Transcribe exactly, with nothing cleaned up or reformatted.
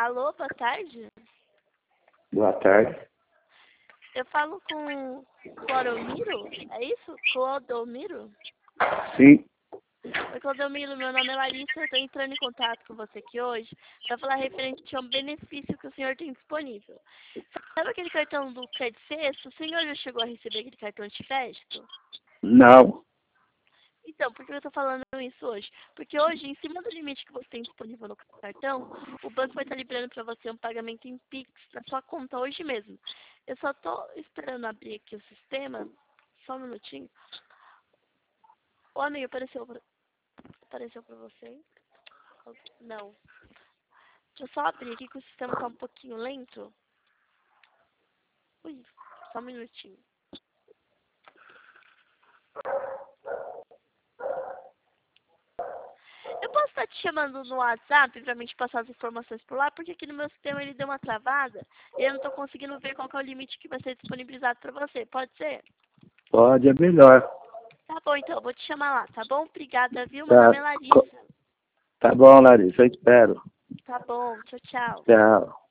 Alô, boa tarde. Boa tarde. Eu falo com Clodomiro? É isso? Clodomiro? Sim. Oi, Clodomiro, meu nome é Larissa, eu estou entrando em contato com você aqui hoje para falar referente a um benefício que o senhor tem disponível. Sabe aquele cartão do Credit Sexto? O senhor já chegou a receber aquele cartão de crédito? Não. Então, por que eu estou falando isso hoje? Porque hoje, em cima do limite que você tem disponível no cartão, o banco vai estar liberando para você um pagamento em Pix na sua conta hoje mesmo. Eu só estou esperando abrir aqui o sistema. Só um minutinho. Ô, amigo, apareceu pra, apareceu para você? Não. Deixa eu só abrir aqui que o sistema está um pouquinho lento. Ui, só um minutinho. Eu posso estar te chamando no WhatsApp para mim te passar as informações por lá, porque aqui no meu sistema ele deu uma travada e eu não estou conseguindo ver qual que é o limite que vai ser disponibilizado para você. Pode ser? Pode, é melhor. Tá bom, então, eu vou te chamar lá, tá bom? Obrigada, viu? Meu Tá, nome é Larissa. tá bom, Larissa, eu espero. Tá bom, tchau, tchau. Tchau.